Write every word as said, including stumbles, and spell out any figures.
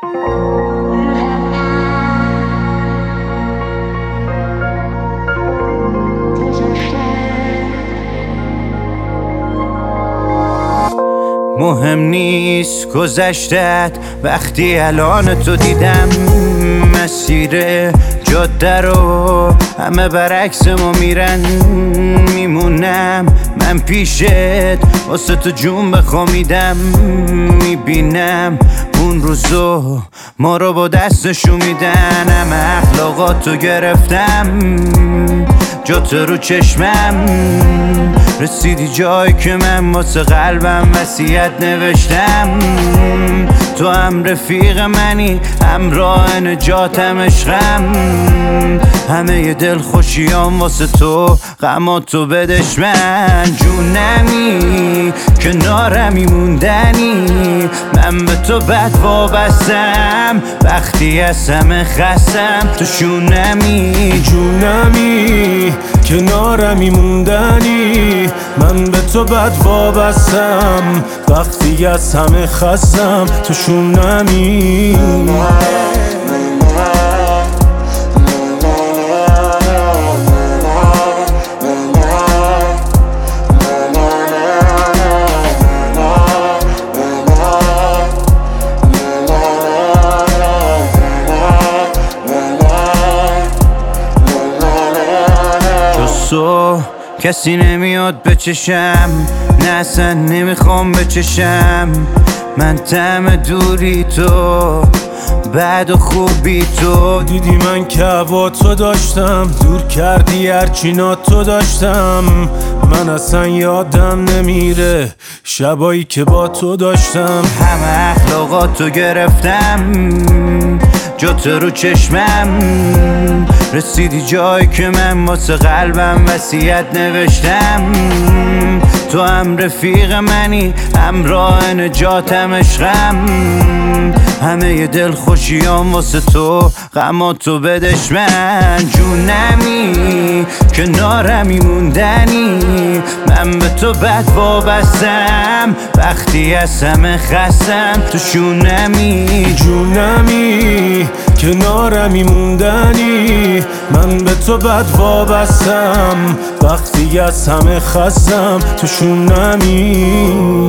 مهم نیست گذشتت وقتی الان تو دیدم، مسیر جاده رو همه برعکس ما میرن، میمونم من پیشت واسه تو جون بخوامیدم، میبینم اون روزو ما رو با دستشو میدن، همه اخلاقاتو گرفتم جات رو چشمم، رسیدی جایی که من واسه قلبم وصیت نوشتم، تو هم رفیق منی همراه نجاتم عشقم، همه ی دل خوشیام واسه تو غماتو بدش من، جونمی کنارمی موندنی، من به تو بد وابستم وقتی از همه خستم، تو شونمی جونمی کنارمی موندنی، من به تو بد وابستم وقتی از همه خستم، تو شونمی تو کسی نمیاد بچشم، نه اصلا نمیخوام بچشم، من طعم دوری تو بعد و خوبی تو، دیدی من که هوا تو داشتم، دور کردی هرچی تو داشتم، من اصلا یادم نمیره شبایی که با تو داشتم، همه اخلاقاتو گرفتم جات رو چشمم، رسیدی جایی که من واسه قلبم وصیت نوشتم، تو هم رفیق منی همراه نجاتم عشقم، همه ی دل خوشیام واسه تو غماتو بدش من، جونمی کنارمی موندنی، من به تو بد وابستم وقتی از همه خستم، تو شونمی جونمی کنارمی موندنی، من به تو بد وابستم وقتی از همه خستم، تو شونمی